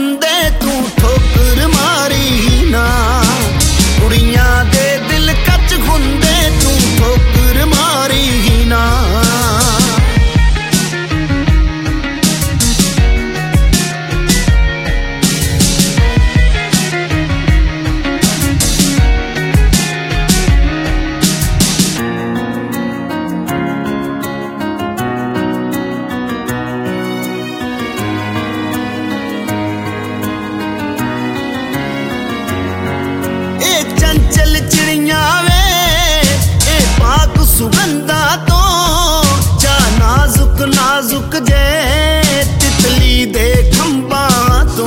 ਹੁੰਦੇ ਤੂੰ ਠੋਕਰ ਮਾਰੀ ਨਾ। ਕੁੜੀਆਂ ਦੇ ਦਿਲ ਕੱਚ ਹੁੰਦੇ ਤੂੰ ਠੋਕਰ ਮਾਰੀ ਨਾ। चंचल चिड़िया वे ए पाक सुगंधा तो जा नाजुक नाजुक जे तितली दे खंबा तो।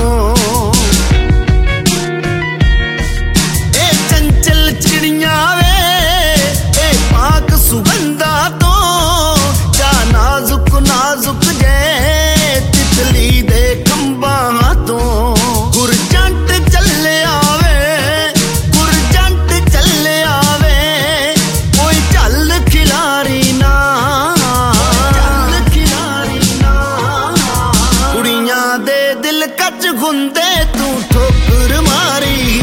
ए चंचल चिड़िया वे ए पाक सुगंधा तो जा नाजुक नाजुक जे तितली दे खंबा तो। गुरजंट चले आवे दिल कच गुंदे तू ठोकर मारी